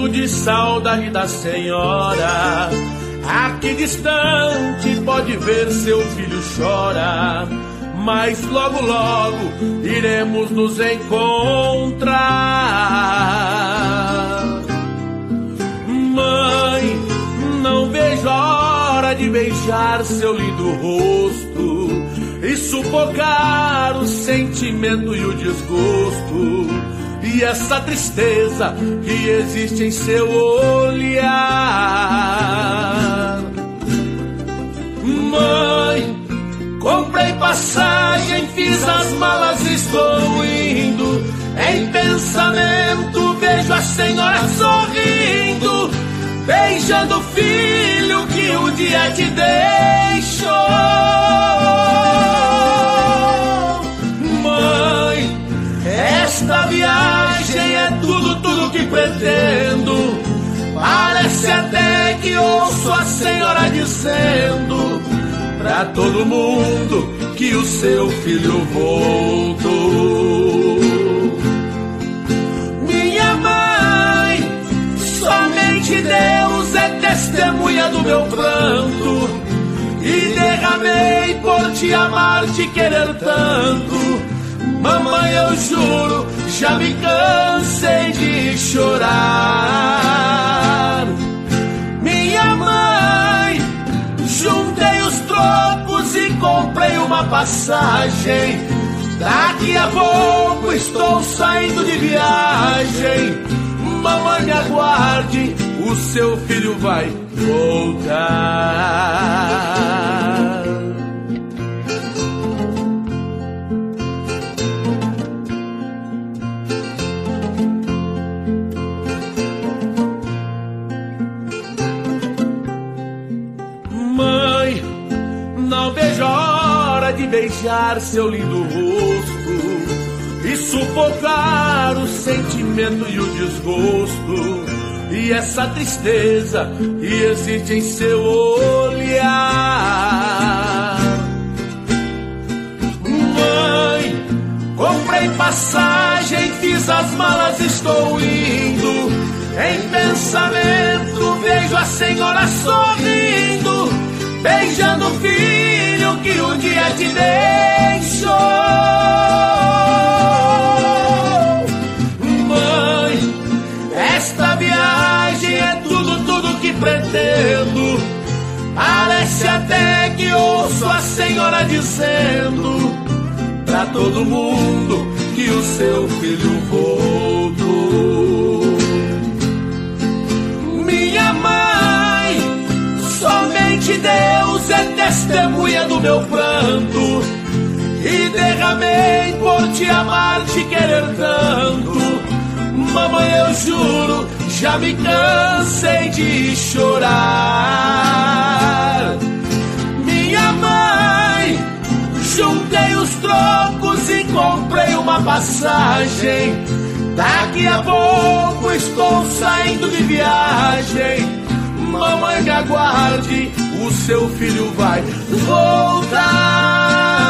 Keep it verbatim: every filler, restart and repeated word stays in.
morrendo de saudade da senhora. Aqui distante pode ver seu filho chora, mas logo logo iremos nos encontrar. Mãe, não vejo a hora de beijar seu lindo rosto e sufocar o sentimento e o desgosto e essa tristeza que existe em seu olhar. Mãe, comprei passagem, fiz as malas, estou indo. Em pensamento vejo a senhora sorrindo, beijando o filho que um dia te deixou. Mãe, esta viagem é tudo, tudo que pretendo. Parece até que ouço a senhora dizendo pra todo mundo que o seu filho voltou. Minha mãe, somente Deus é testemunha do meu pranto, e derramei por te amar, te querer tanto. Mamãe, eu juro, já me cansei de chorar. Minha mãe, juntei os trocos e comprei uma passagem. Daqui a pouco estou saindo de viagem. Mamãe, me aguarde, o seu filho vai voltar. Mãe, não vejo a hora de beijar seu lindo rosto e sufocar o sentimento e o desgosto e essa tristeza que existe em seu olhar. Mãe, comprei passagem, fiz as malas, estou indo. Em pensamento vejo a senhora sorrindo, beijando o filho que um dia te deixou. Mãe, esta viagem é tudo, tudo que pretendo. Parece até que ouço a senhora dizendo pra todo mundo que o seu filho voltou. Minha mãe, somente Deus é testemunha do meu pranto, e derramei por te amar, te querer tanto. Mamãe, eu juro, já me cansei de chorar. Minha mãe, juntei os trocos e comprei uma passagem. Daqui a pouco estou saindo de viagem. Mamãe, me aguarde, o seu filho vai voltar.